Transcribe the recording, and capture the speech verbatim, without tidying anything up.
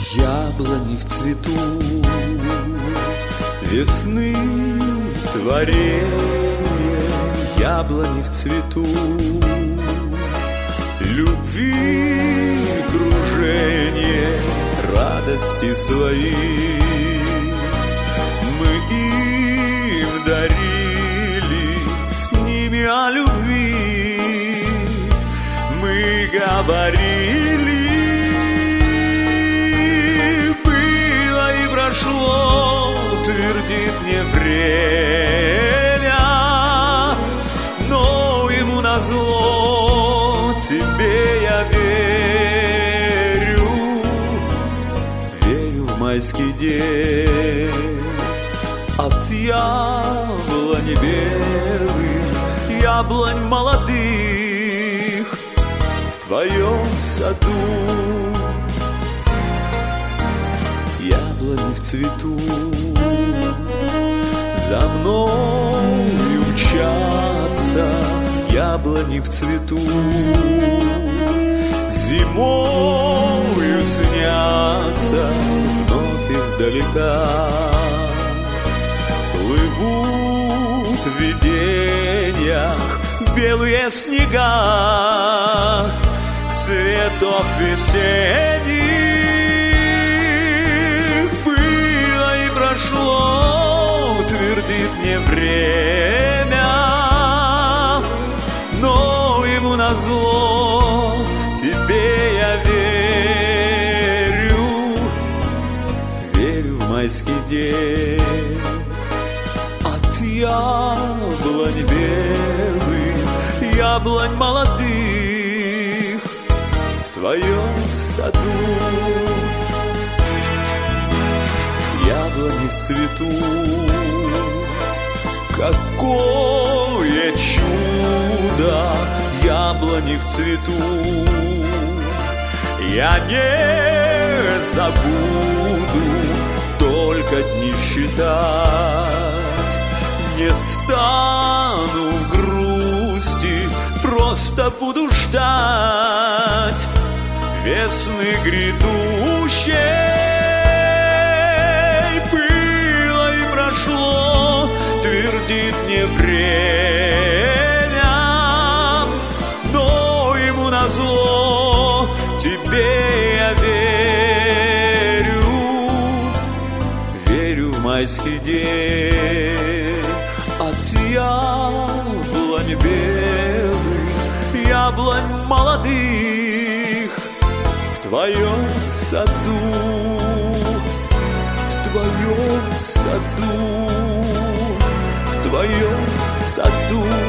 Яблони в цвету, весны творенье, яблони в цвету, любви кружение, радости свои мы им дарили, с ними о любви мы говорили. Прошло, твердит мне время, но ему назло тебе я верю, верю в майский день. От яблони белых, яблонь молодых в твоем саду. Яблони в цвету, за мной учатся, яблони в цвету, зимою снятся вновь издалека. Плывут в видениях белые снега цветов весенних. Прошло, твердит мне время, но ему назло тебе я верю, верю в майский день. От яблонь белых, яблонь молодых в твоем саду. Яблони в цвету, какое чудо, яблони в цвету. Я не забуду только дни считать, не стану в грусти, просто буду ждать весны грядущей. Твердит мне время, но ему назло тебе я верю, верю в майский день. От яблонь белых, яблонь молодых в твоем саду, в твоем саду, в твоем саду.